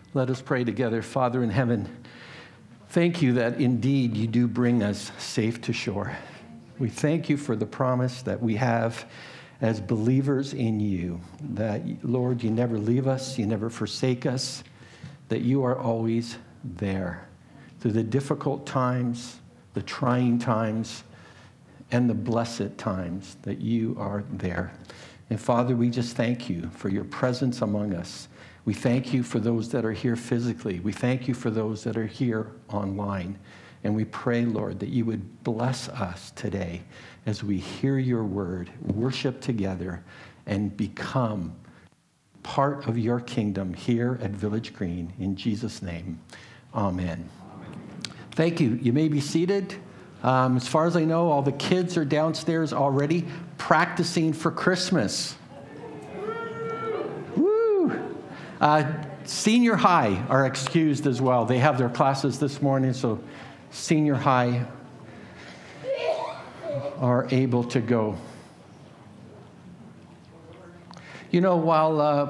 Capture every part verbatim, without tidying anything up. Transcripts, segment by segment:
Let us pray together. Father in heaven, thank you that indeed you do bring us safe to shore. We thank you for the promise that we have as believers in you, that, Lord, you never leave us, you never forsake us, that you are always there through the difficult times, the trying times, and the blessed times, that you are there. And Father, we just thank you for your presence among us. We thank you for those that are here physically. We thank you for those that are here online. And we pray, Lord, that you would bless us today as we hear your word, worship together, and become part of your kingdom here at Village Green. In Jesus' name, amen. Amen. Thank you. You may be seated. Um, as far as I know, all the kids are downstairs already practicing for Christmas. Woo! Uh, senior high are excused as well. They have their classes this morning, so senior high are able to go. You know, while uh,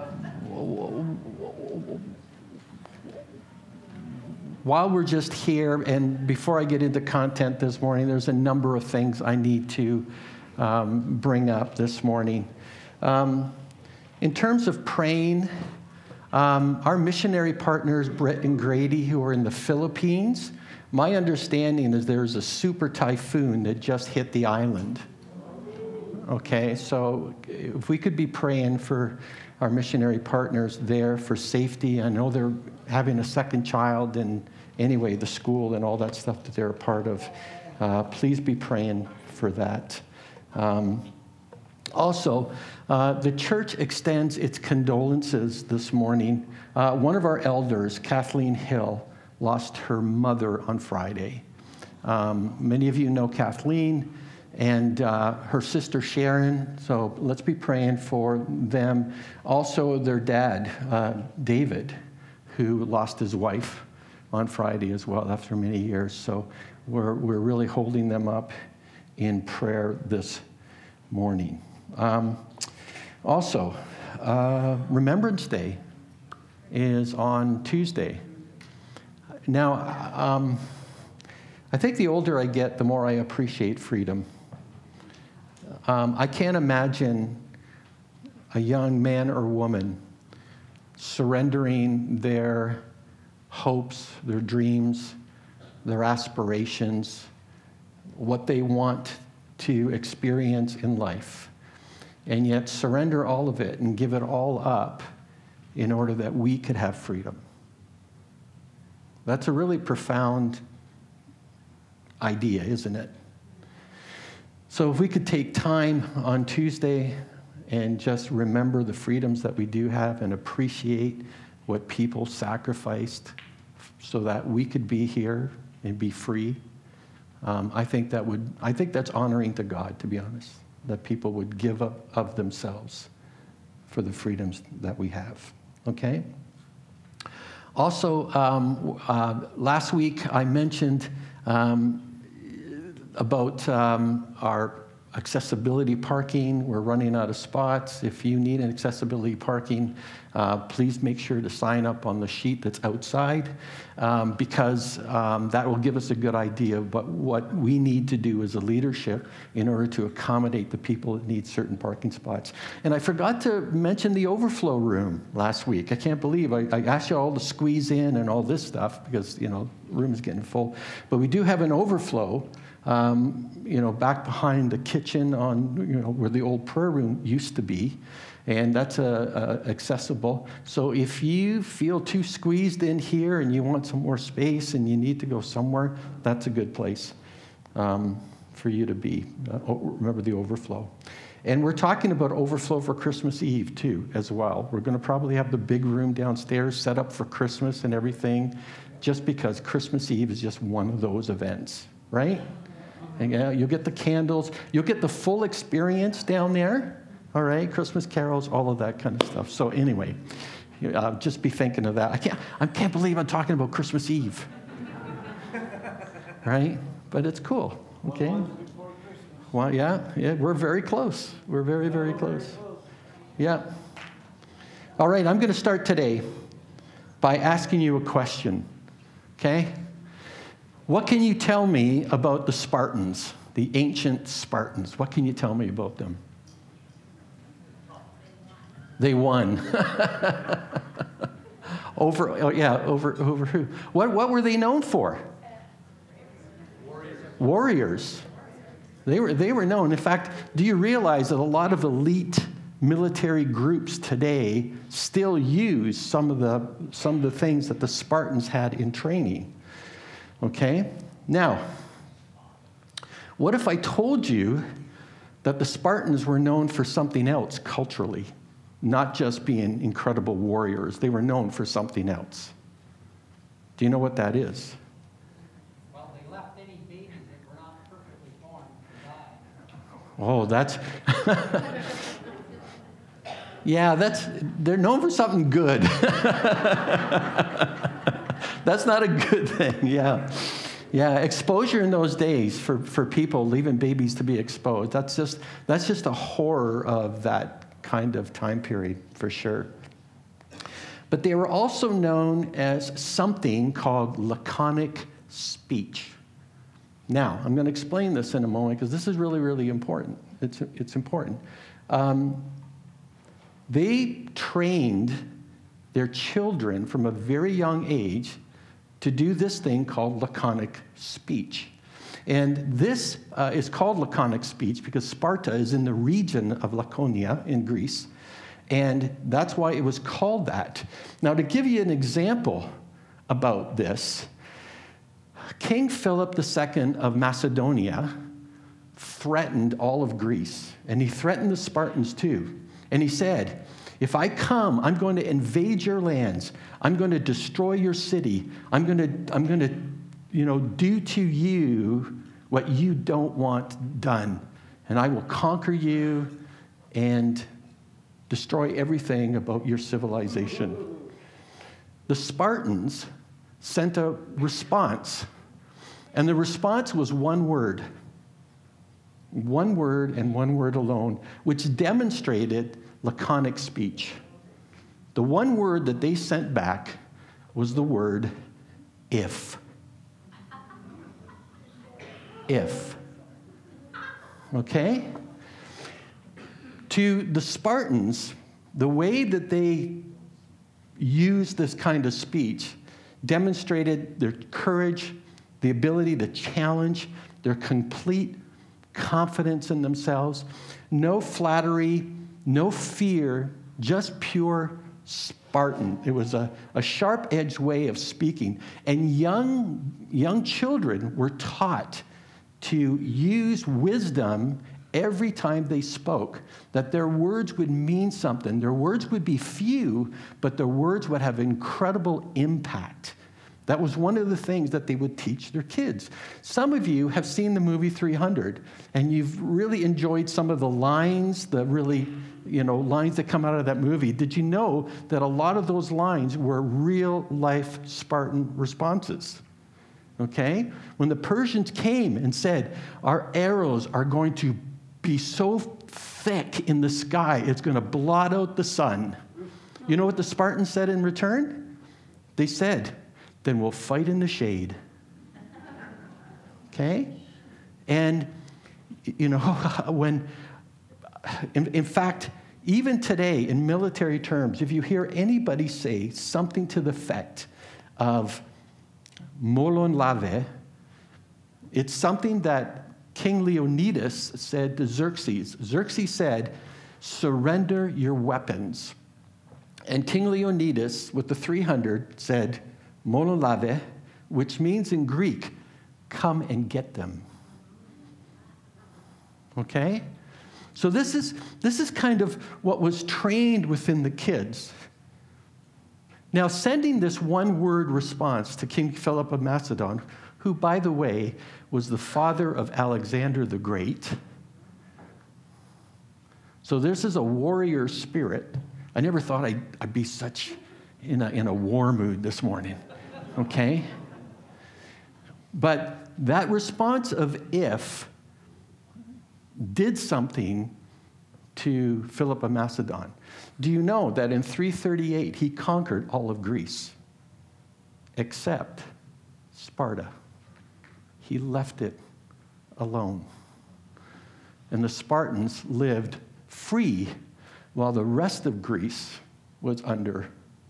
while we're just here, and before I get into content this morning, there's a number of things I need to um, bring up this morning. Um, in terms of praying, um, our missionary partners, Brett and Grady, who are in the Philippines, my understanding is there's a super typhoon that just hit the island. Okay, so if we could be praying for our missionary partners there for safety. I know they're having a second child, and anyway, the school and all that stuff that they're a part of. Uh, please be praying for that. Um, also, uh, the church extends its condolences this morning. Uh, one of our elders, Kathleen Hill, lost her mother on Friday. Um, many of you know Kathleen and uh, her sister Sharon, so let's be praying for them. Also, their dad, uh, David, who lost his wife on Friday as well after many years. So we're we're really holding them up in prayer this morning. Um, also, uh, Remembrance Day is on Tuesday. Now, um, I think the older I get, the more I appreciate freedom. Um, I can't imagine a young man or woman surrendering their hopes, their dreams, their aspirations, what they want to experience in life, and yet surrender all of it and give it all up in order that we could have freedom. That's a really profound idea, isn't it? So if we could take time on Tuesday and just remember the freedoms that we do have and appreciate what people sacrificed so that we could be here and be free, um, I think that would, I think that's honoring to God, to be honest, that people would give up of themselves for the freedoms that we have, okay? Also, um, uh, last week I mentioned um, about um, our accessibility parking. We're running out of spots. If you need an accessibility parking, uh, please make sure to sign up on the sheet that's outside, um, because um, that will give us a good idea of what, what we need to do as a leadership in order to accommodate the people that need certain parking spots. And I forgot to mention the overflow room last week. I can't believe I, I asked you all to squeeze in and all this stuff because, you know, the room is getting full. But we do have an overflow Um, you know, back behind the kitchen on, you know, where the old prayer room used to be, and that's uh, uh, accessible. So if you feel too squeezed in here and you want some more space and you need to go somewhere, that's a good place um, for you to be. Uh, remember the overflow. And we're talking about overflow for Christmas Eve, too, as well. We're going to probably have the big room downstairs set up for Christmas and everything, just because Christmas Eve is just one of those events, right? And, uh, you'll get the candles. You'll get the full experience down there, all right? Christmas carols, all of that kind of stuff. So anyway, uh, just be thinking of that. I can't, I can't believe I'm talking about Christmas Eve, right? But it's cool, okay? Well, yeah, yeah, we're very close. We're very, very close. Yeah. All right, I'm going to start today by asking you a question, okay? What can you tell me about the Spartans, the ancient Spartans? What can you tell me about them? They won. over, oh yeah, over, over who? What, what were they known for? Warriors. Warriors. They were, they were known. In fact, do you realize that a lot of elite military groups today still use some of the, some of the things that the Spartans had in training? Okay? Now, what if I told you that the Spartans were known for something else culturally, not just being incredible warriors? They were known for something else. Do you know what that is? Well, they left any babies that were not perfectly formed to die. Oh, that's... yeah, that's... They're known for something good. That's not a good thing, yeah. Yeah, exposure in those days for, for people, leaving babies to be exposed, that's just, that's just a horror of that kind of time period, for sure. But they were also known as something called laconic speech. Now, I'm going to explain this in a moment because this is really, really important. It's, it's important. Um, they trained their children from a very young age to do this thing called laconic speech. And this uh, is called laconic speech because Sparta is in the region of Laconia in Greece, and that's why it was called that. Now, to give you an example about this, King Philip the Second of Macedonia threatened all of Greece, and he threatened the Spartans too. And he said, if I come, I'm going to invade your lands. I'm going to destroy your city. I'm going to, I'm going to, you know, do to you what you don't want done. And I will conquer you and destroy everything about your civilization. The Spartans sent a response, and the response was one word. One word and one word alone, which demonstrated laconic speech. The one word that they sent back was the word if. If. Okay? To the Spartans, the way that they used this kind of speech demonstrated their courage, the ability to challenge, their complete confidence in themselves, no flattery, no fear, just pure Spartan. It was a, a sharp-edged way of speaking. And young, young children were taught to use wisdom every time they spoke, that their words would mean something. Their words would be few, but their words would have incredible impact. That was one of the things that they would teach their kids. Some of you have seen the movie three hundred, and you've really enjoyed some of the lines, the really, you know, lines that come out of that movie. Did you know that a lot of those lines were real-life Spartan responses? Okay? When the Persians came and said, our arrows are going to be so thick in the sky, it's going to blot out the sun. You know what the Spartans said in return? They said, then we'll fight in the shade. Okay? And, you know, when, in, in fact, even today, in military terms, if you hear anybody say something to the effect of molon lave, it's something that King Leonidas said to Xerxes. Xerxes said, surrender your weapons. And King Leonidas, with the three hundred, said, molon lave, which means in Greek, come and get them. Okay? So this is, this is kind of what was trained within the kids. Now, sending this one-word response to King Philip of Macedon, who, by the way, was the father of Alexander the Great. So this is a warrior spirit. I never thought I'd, I'd be such in a, in a war mood this morning, okay? But that response of if did something to Philip of Macedon. Do you know that in three thirty-eight, he conquered all of Greece? except Sparta. He left it alone. And the Spartans lived free while the rest of Greece was under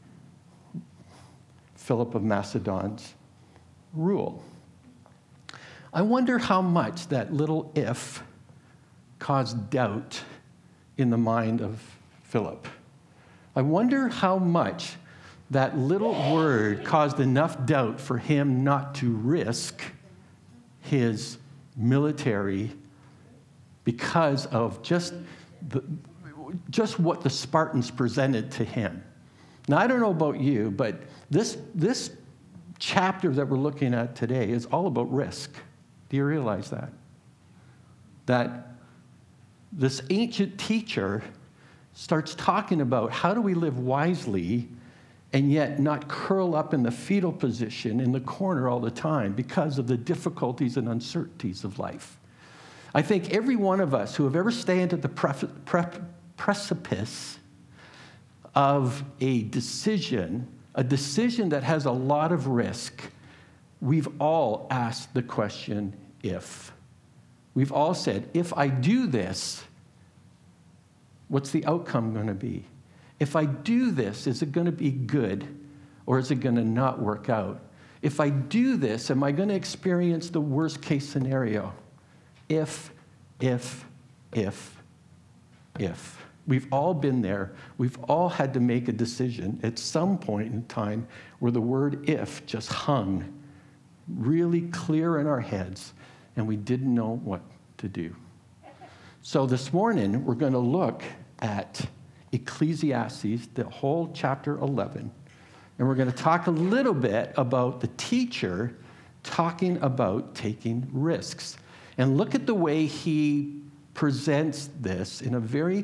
Philip of Macedon's rule. I wonder how much that little if caused doubt in the mind of Philip. I wonder how much that little word caused enough doubt for him not to risk his military because of just the, just what the Spartans presented to him. Now, I don't know about you, but this, this chapter that we're looking at today is all about risk. Do you realize that? That this ancient teacher starts talking about how do we live wisely and yet not curl up in the fetal position in the corner all the time because of the difficulties and uncertainties of life. I think every one of us who have ever stayed at the pre- pre- precipice of a decision, a decision that has a lot of risk, we've all asked the question, if. We've all said, if I do this, what's the outcome going to be? If I do this, is it going to be good or is it going to not work out? If I do this, am I going to experience the worst case scenario? If, if, if, if. We've all been there. We've all had to make a decision at some point in time where the word if just hung really clear in our heads and we didn't know what to do. So this morning, we're going to look at Ecclesiastes, the whole chapter eleven, and we're going to talk a little bit about the teacher talking about taking risks. And look at the way he presents this in a very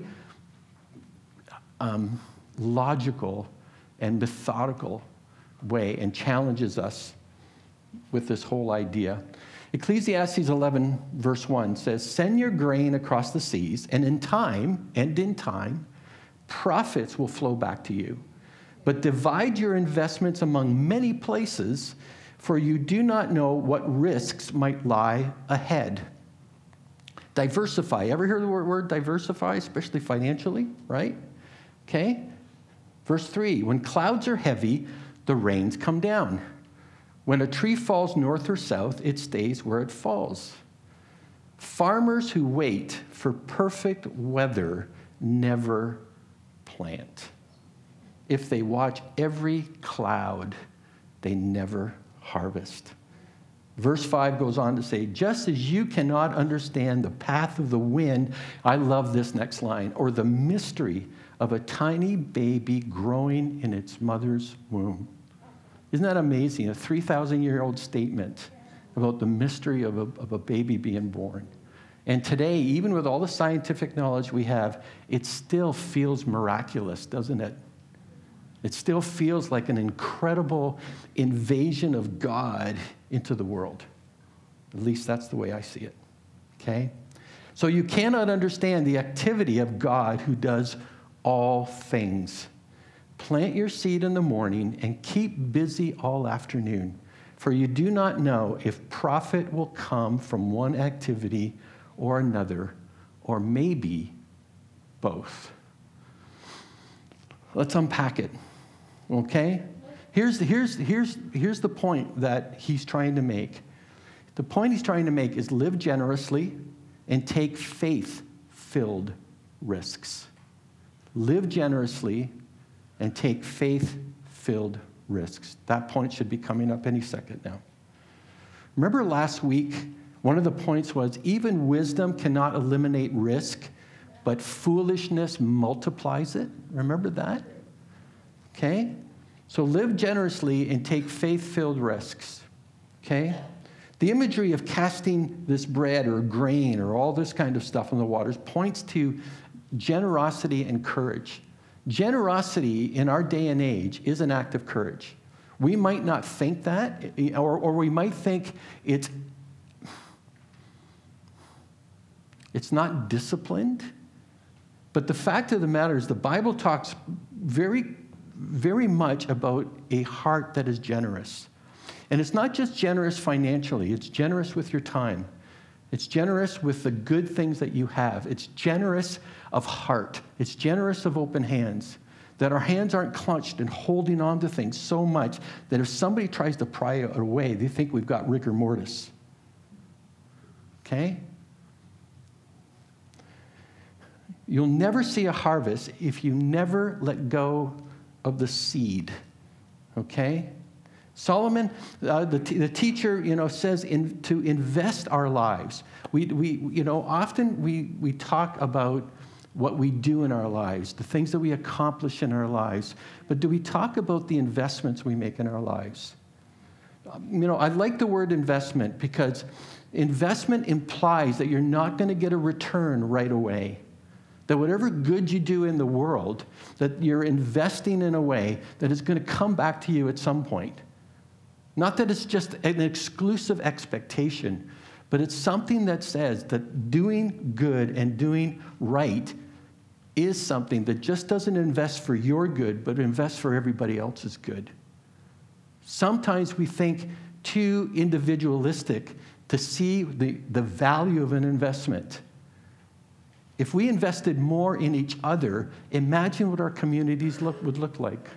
um, logical and methodical way and challenges us with this whole idea. Ecclesiastes eleven, verse one says, "Send your grain across the seas, and in time, and in time, profits will flow back to you. But divide your investments among many places, for you do not know what risks might lie ahead." Diversify. Ever hear the word, word diversify, especially financially, right? Okay. Verse three, "When clouds are heavy, the rains come down. When a tree falls north or south, it stays where it falls. Farmers who wait for perfect weather never plant. If they watch every cloud, they never harvest." Verse five goes on to say, "Just as you cannot understand the path of the wind," I love this next line, "or the mystery of a tiny baby growing in its mother's womb." Isn't that amazing? A three thousand year old statement about the mystery of a, of a baby being born. And today, even with all the scientific knowledge we have, it still feels miraculous, doesn't it? It still feels like an incredible invasion of God into the world. At least that's the way I see it. Okay? So you cannot understand the activity of God who does all things. Plant your seed in the morning and keep busy all afternoon, for you do not know if profit will come from one activity or another, or maybe both. Let's unpack it, okay? Here's the, here's, here's, here's the point that he's trying to make. The point he's trying to make is live generously and take faith-filled risks. Live generously and take faith-filled risks. That point should be coming up any second now. Remember last week, one of the points was even wisdom cannot eliminate risk, but foolishness multiplies it. Remember that? Okay? So live generously and take faith-filled risks. Okay? The imagery of casting this bread or grain or all this kind of stuff in the waters points to generosity and courage. Generosity in our day and age is an act of courage. We might not think that, or, or we might think it's, it's not disciplined. But the fact of the matter is the Bible talks very, very much about a heart that is generous, And it's not just generous financially, it's generous with your time. It's generous with the good things that you have. It's generous of heart. It's generous of open hands. That our hands aren't clenched and holding on to things so much that if somebody tries to pry it away, they think we've got rigor mortis. Okay? You'll never see a harvest if you never let go of the seed. Okay? Solomon, uh, the, t- the teacher, you know, says in, to invest our lives. We, we, you know, often we, we talk about what we do in our lives, the things that we accomplish in our lives, but do we talk about the investments we make in our lives? Um, you know, I like the word investment because investment implies that you're not going to get a return right away. That whatever good you do in the world, that you're investing in a way that is going to come back to you at some point. Not that it's just an exclusive expectation, but it's something that says that doing good and doing right is something that just doesn't invest for your good, but invests for everybody else's good. Sometimes we think too individualistic to see the, the value of an investment. If we invested more in each other, imagine what our communities look, would look like.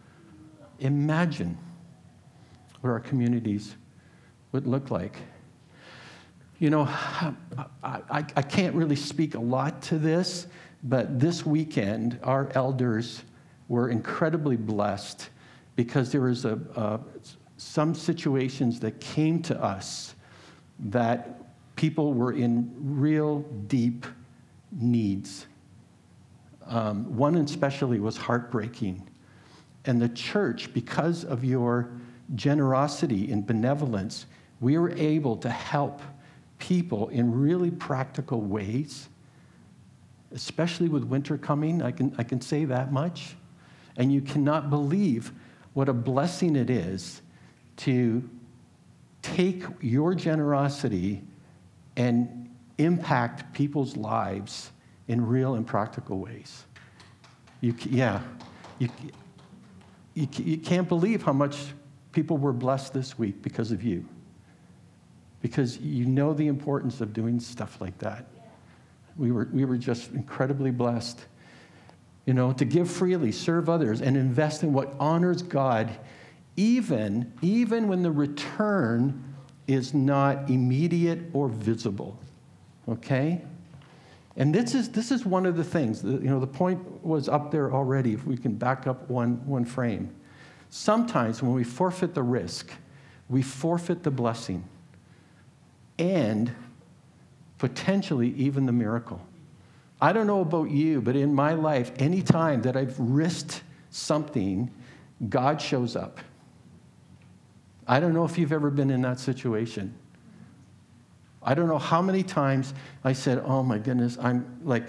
Imagine what our communities would look like. You know, I, I, I can't really speak a lot to this, but this weekend, our elders were incredibly blessed because there was a, a, some situations that came to us that people were in real deep needs. Um, one especially was heartbreaking. And the church, because of your generosity and benevolence, we were able to help people in really practical ways, especially with winter coming. I can, I can say that much. And you cannot believe what a blessing it is to take your generosity and impact people's lives in real and practical ways. You, yeah, you, you, you can't believe how much people were blessed this week because of you. Because you know the importance of doing stuff like that. We were, we were just incredibly blessed. You know, to give freely, serve others, and invest in what honors God, even, even when the return is not immediate or visible. Okay? And this is this is one of the things. You know, the point was up there already, if we can back up one, one frame. Sometimes when we forfeit the risk, we forfeit the blessing and potentially even the miracle. I don't know about you, but in my life, any time that I've risked something, God shows up. I don't know if you've ever been in that situation. I don't know how many times I said, oh my goodness, I'm like,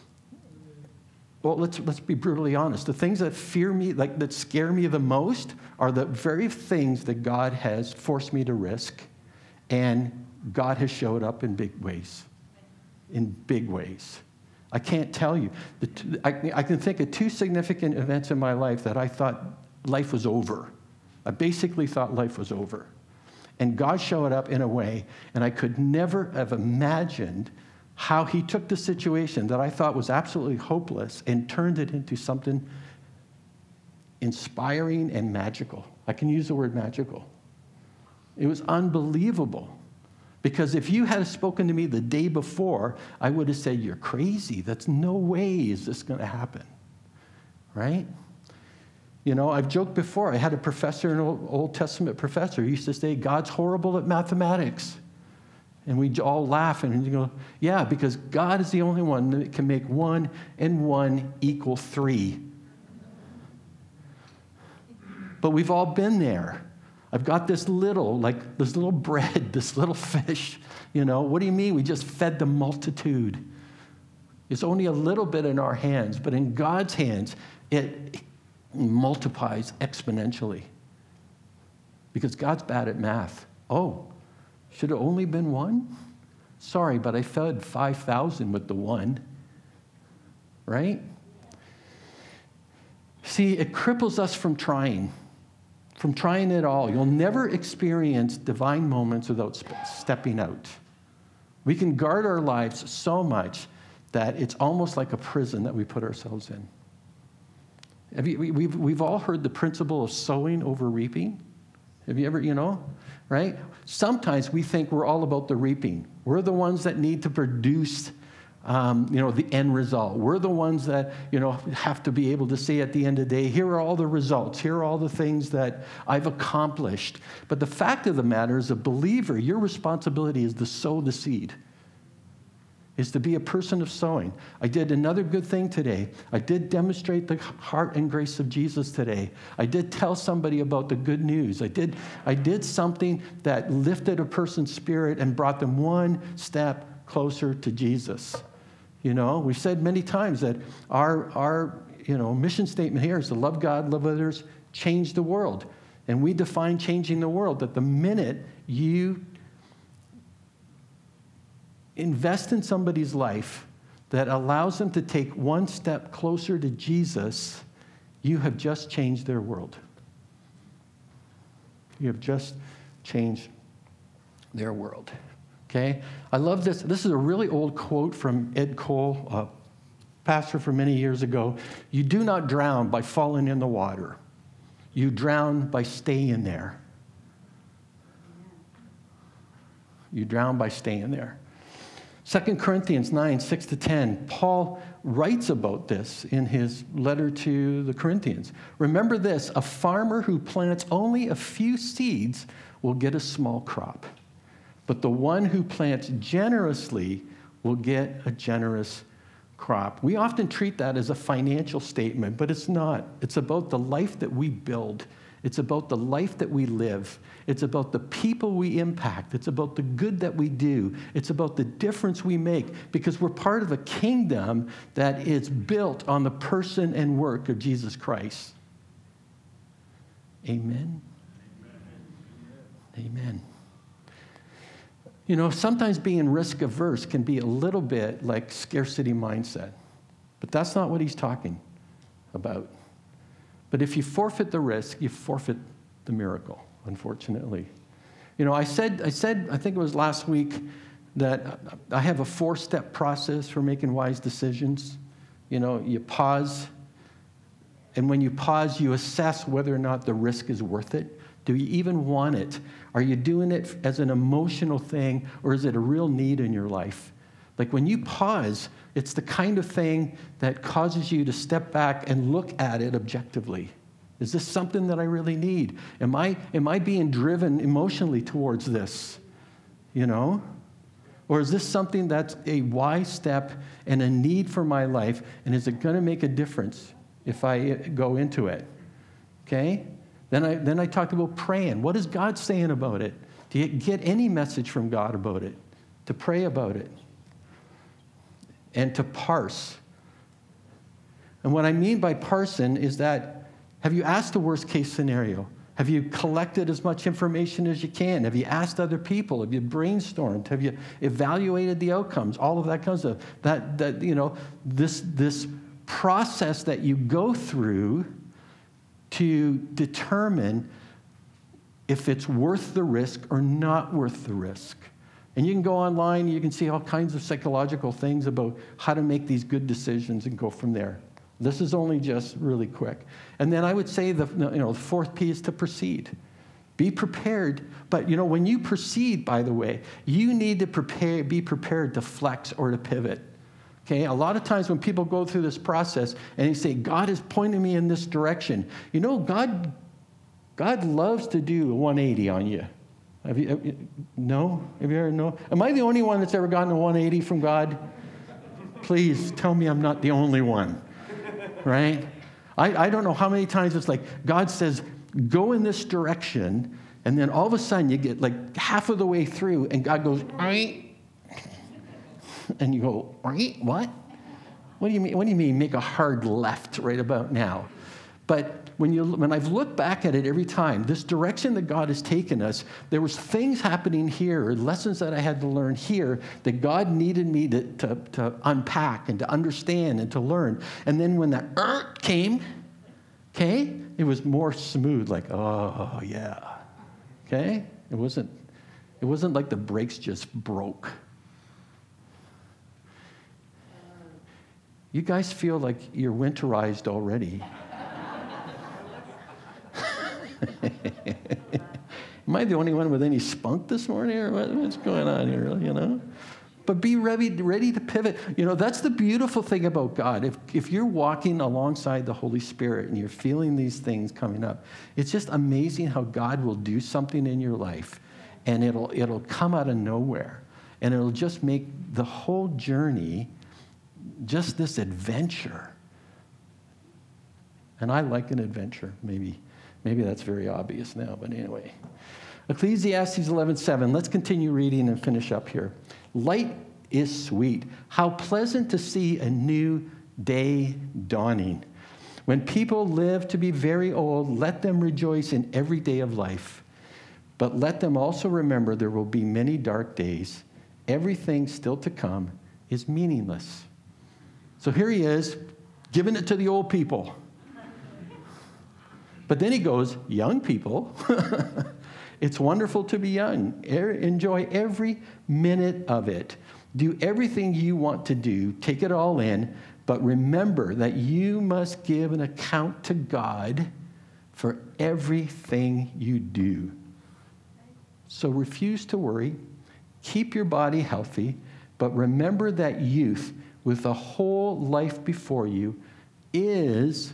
well, let's let's be brutally honest. The things that fear me, like that scare me the most, are the very things that God has forced me to risk, and God has showed up in big ways, in big ways. I can't tell you. The t- I, I can think of two significant events in my life that I thought life was over. I basically thought life was over. And God showed up in a way, and I could never have imagined how he took the situation that I thought was absolutely hopeless and turned it into something inspiring and magical. I can use the word magical. It was unbelievable. Because if you had spoken to me the day before, I would have said, you're crazy. That's no way is this going to happen. Right? You know, I've joked before. I had a professor, an Old, Old Testament professor, who used to say, God's horrible at mathematics. And we all laugh and you go, yeah, because God is the only one that can make one and one equal three. But we've all been there. I've got this little, like this little bread, this little fish, you know. What do you mean? We just fed the multitude. It's only a little bit in our hands, but in God's hands, it multiplies exponentially. Because God's bad at math. Oh, should have only been one? Sorry, but I fed five thousand with the one. Right? See, it cripples us from trying. from trying it all. You'll never experience divine moments without sp- stepping out. We can guard our lives so much that it's almost like a prison that we put ourselves in. Have you, we've, we've all heard the principle of sowing over reaping. Have you ever, you know, right? Sometimes we think we're all about the reaping. We're the ones that need to produce, um, you know, the end result. We're the ones that, you know, have to be able to say at the end of the day, here are all the results. Here are all the things that I've accomplished. But the fact of the matter is, a believer, your responsibility is to sow the seed, is to be a person of sowing. I did another good thing today. I did demonstrate the heart and grace of Jesus today. I did tell somebody about the good news. I did, I did something that lifted a person's spirit and brought them one step closer to Jesus. You know, we've said many times that our, our you know, mission statement here is to love God, love others, change the world. And we define changing the world that the minute you invest in somebody's life that allows them to take one step closer to Jesus, you have just changed their world. You have just changed their world. Okay? I love this. This is a really old quote from Ed Cole, a pastor from many years ago. You do not drown by falling in the water. You drown by staying there. You drown by staying there. Second Corinthians nine, six to ten, Paul writes about this in his letter to the Corinthians. Remember this, a farmer who plants only a few seeds will get a small crop, but the one who plants generously will get a generous crop. We often treat that as a financial statement, but it's not. It's about the life that we build. It's about the life that we live. It's about the people we impact. It's about the good that we do. It's about the difference we make, because we're part of a kingdom that is built on the person and work of Jesus Christ. Amen? Amen. Amen. You know, sometimes being risk averse can be a little bit like scarcity mindset, but that's not what he's talking about. But if you forfeit the risk, you forfeit the miracle, unfortunately. You know, I said, I said, I think it was last week, that I have a four-step process for making wise decisions. You know, you pause, and when you pause, you assess whether or not the risk is worth it. Do you even want it? Are you doing it as an emotional thing, or is it a real need in your life? Like when you pause, it's the kind of thing that causes you to step back and look at it objectively. Is this something that I really need? Am I, am I being driven emotionally towards this? You know? Or is this something that's a wise step and a need for my life, and is it going to make a difference if I go into it? Okay? Then I, then I talked about praying. What is God saying about it? Do you get any message from God about it? To pray about it. And to parse. And what I mean by parsing is that, have you asked the worst case scenario? Have you collected as much information as you can? Have you asked other people? Have you brainstormed? Have you evaluated the outcomes? All of that kind of stuff. That, that you know, this, this process that you go through to determine if it's worth the risk or not worth the risk. And you can go online, you can see all kinds of psychological things about how to make these good decisions and go from there. This is only just really quick. And then I would say the, you know, the fourth P is to proceed. Be prepared. But, you know, when you proceed, by the way, you need to prepare, be prepared to flex or to pivot. Okay? A lot of times when people go through this process and they say, God is pointing me in this direction, you know, God, God loves to do a one eighty on you. Have you, have you, no? Have you ever, no? Am I the only one that's ever gotten a one eighty from God? Please tell me I'm not the only one, right? I, I don't know how many times it's like God says, go in this direction, and then all of a sudden you get like half of the way through, and God goes, right? And you go, right? What? What do you mean? What do you mean make a hard left right about now? But when you when I've looked back at it every time, this direction that God has taken us, there was things happening here, lessons that I had to learn here that God needed me to, to, to unpack and to understand and to learn. And then when that uh, came, Okay? It was more smooth, like, oh, yeah. Okay? It wasn't, it wasn't like the brakes just broke. You guys feel like you're winterized already. Am I the only one with any spunk this morning, or what, what's going on here, you know? But be ready, ready to pivot. You know, that's the beautiful thing about God. If, if you're walking alongside the Holy Spirit and you're feeling these things coming up, it's just amazing how God will do something in your life, and it'll, it'll come out of nowhere. And it'll just make the whole journey just this adventure. And I like an adventure. Maybe, maybe that's very obvious now, but anyway. Ecclesiastes eleven seven. Let's continue reading and finish up here. Light is sweet. How pleasant to see a new day dawning. When people live to be very old, let them rejoice in every day of life. But let them also remember there will be many dark days. Everything still to come is meaningless. So here he is, giving it to the old people. But then he goes, young people, it's wonderful to be young. Enjoy every minute of it. Do everything you want to do. Take it all in. But remember that you must give an account to God for everything you do. So refuse to worry. Keep your body healthy. But remember that youth, with a whole life before you, is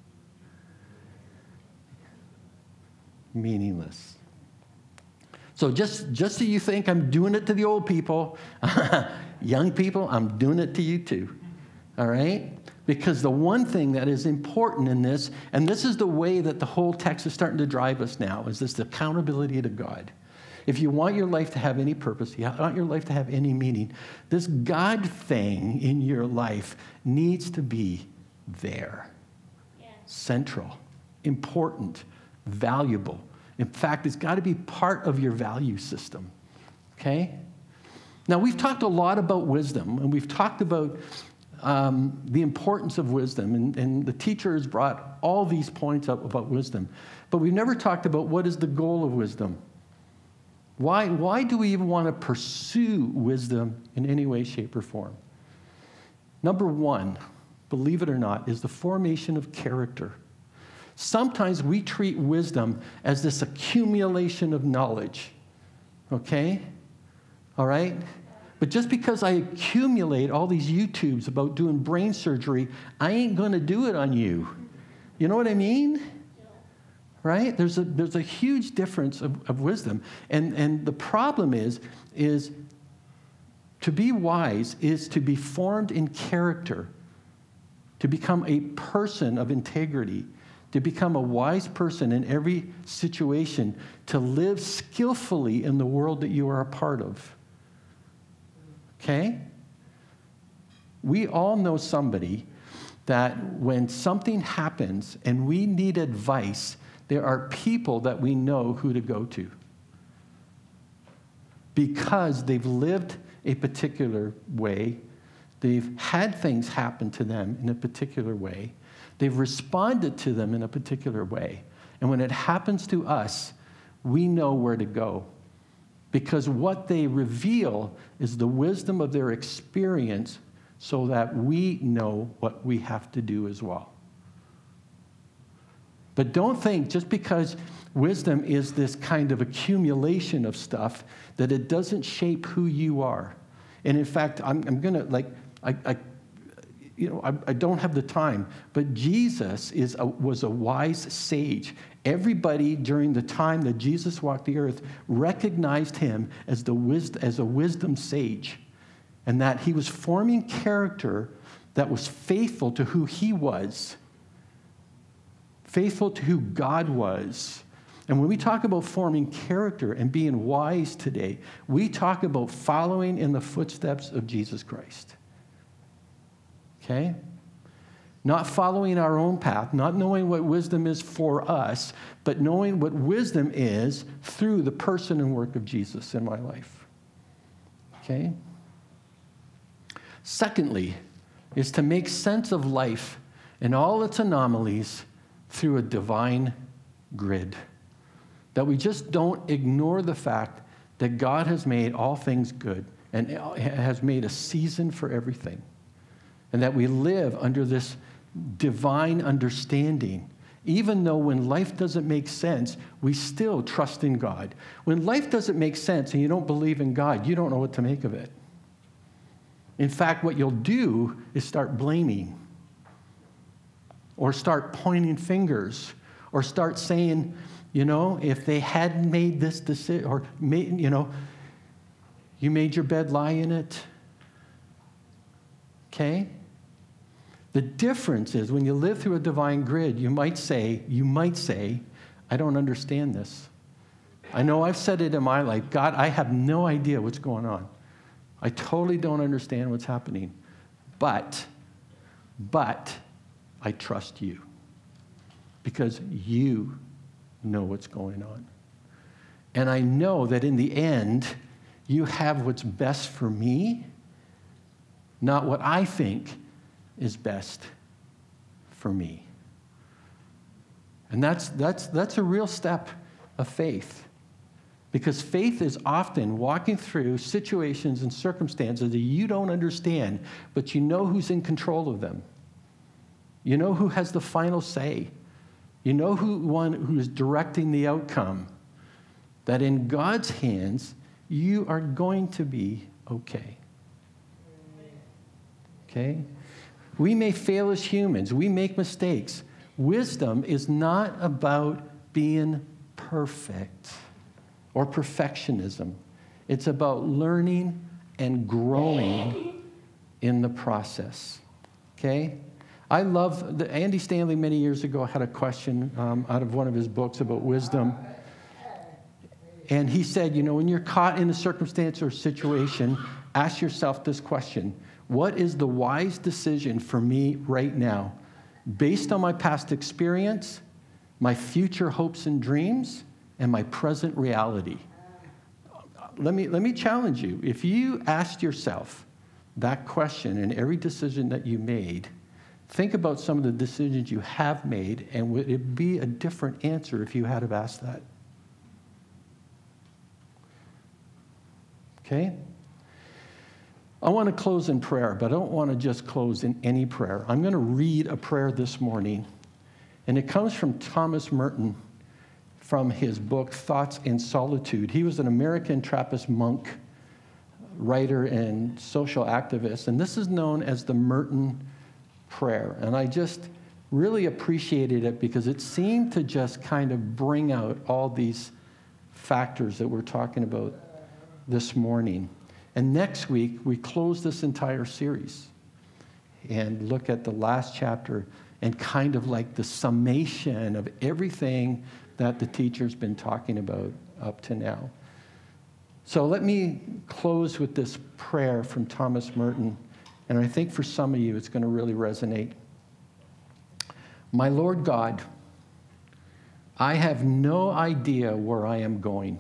meaningless. So just, just so you think I'm doing it to the old people, young people, I'm doing it to you too. All right? Because the one thing that is important in this, and this is the way that the whole text is starting to drive us now, is this accountability to God. If you want your life to have any purpose, you want your life to have any meaning, this God thing in your life needs to be there. Yeah. Central, important, valuable. In fact, it's got to be part of your value system. Okay? Now, we've talked a lot about wisdom, and we've talked about um, the importance of wisdom, and, and the teacher has brought all these points up about wisdom. But we've never talked about what is the goal of wisdom. Why, why do we even want to pursue wisdom in any way, shape, or form? Number one, believe it or not, is the formation of character. Sometimes we treat wisdom as this accumulation of knowledge, okay? All right? But just because I accumulate all these YouTubes about doing brain surgery, I ain't going to do it on you. You know what I mean? Right? There's a, there's a huge difference of, of wisdom. And, and the problem is, is to be wise is to be formed in character, to become a person of integrity, to become a wise person in every situation, to live skillfully in the world that you are a part of. Okay? We all know somebody that when something happens and we need advice, there are people that we know who to go to because they've lived a particular way. They've had things happen to them in a particular way. They've responded to them in a particular way. And when it happens to us, we know where to go because what they reveal is the wisdom of their experience so that we know what we have to do as well. But don't think just because wisdom is this kind of accumulation of stuff that it doesn't shape who you are. And in fact, I'm, I'm going to, like, I, I, you know, I, I don't have the time, but Jesus is a, was a wise sage. Everybody during the time that Jesus walked the earth recognized him as, the wis- as a wisdom sage, and that he was forming character that was faithful to who he was. Faithful to who God was. And when we talk about forming character and being wise today, we talk about following in the footsteps of Jesus Christ. Okay? Not following our own path, not knowing what wisdom is for us, but knowing what wisdom is through the person and work of Jesus in my life. Okay? Secondly, is to make sense of life and all its anomalies through a divine grid. That we just don't ignore the fact that God has made all things good and has made a season for everything. And that we live under this divine understanding. Even though when life doesn't make sense, we still trust in God. When life doesn't make sense and you don't believe in God, you don't know what to make of it. In fact, what you'll do is start blaming, or start pointing fingers, or start saying, you know, if they hadn't made this decision, or, made, you know, you made your bed, lie in it. Okay? The difference is when you live through a divine grid, you might say, you might say, I don't understand this. I know I've said it in my life. God, I have no idea what's going on. I totally don't understand what's happening. But, but, I trust you. Because you know what's going on. And I know that in the end, you have what's best for me, not what I think is best for me. And that's, that's, that's a real step of faith. Because faith is often walking through situations and circumstances that you don't understand, but you know who's in control of them. You know who has the final say. You know who one who is directing the outcome. That in God's hands, you are going to be okay. Okay? We may fail as humans. We make mistakes. Wisdom is not about being perfect or perfectionism. It's about learning and growing in the process. Okay? I love, the, Andy Stanley many years ago had a question um, out of one of his books about wisdom. And he said, you know, when you're caught in a circumstance or situation, ask yourself this question. What is the wise decision for me right now, based on my past experience, my future hopes and dreams, and my present reality? Let me, let me challenge you. If you asked yourself that question in every decision that you made, think about some of the decisions you have made, and would it be a different answer if you had have asked that? Okay? I want to close in prayer, but I don't want to just close in any prayer. I'm going to read a prayer this morning, and it comes from Thomas Merton from his book, Thoughts in Solitude. He was an American Trappist monk, writer, and social activist, and this is known as the Merton Prayer. And I just really appreciated it because it seemed to just kind of bring out all these factors that we're talking about this morning. And next week, we close this entire series and look at the last chapter and kind of like the summation of everything that the teacher's been talking about up to now. So let me close with this prayer from Thomas Merton, and I think for some of you it's going to really resonate. My Lord God, I have no idea where I am going.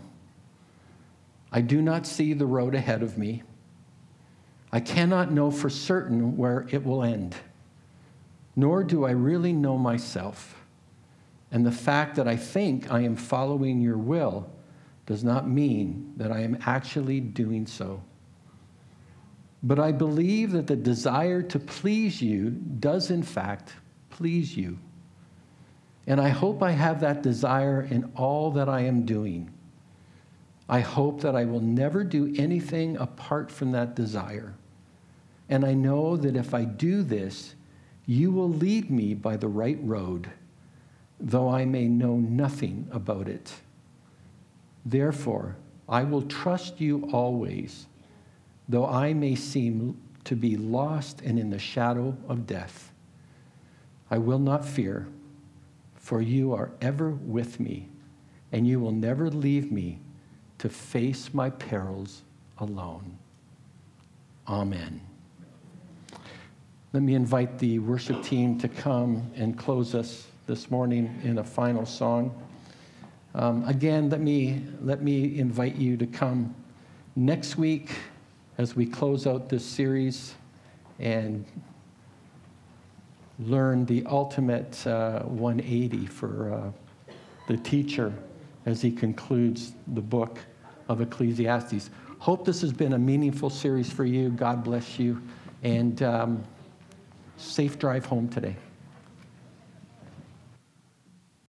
I do not see the road ahead of me. I cannot know for certain where it will end, nor do I really know myself. And the fact that I think I am following your will does not mean that I am actually doing so. But I believe that the desire to please you does in fact please you. And I hope I have that desire in all that I am doing. I hope that I will never do anything apart from that desire. And I know that if I do this, you will lead me by the right road, though I may know nothing about it. Therefore, I will trust you always, though I may seem to be lost and in the shadow of death. I will not fear, for you are ever with me, and you will never leave me to face my perils alone. Amen. Let me invite the worship team to come and close us this morning in a final song. Um, again, let me, let me invite you to come next week as we close out this series and learn the ultimate uh, one eighty for uh, the teacher as he concludes the book of Ecclesiastes. Hope this has been a meaningful series for you. God bless you, and um, safe drive home today.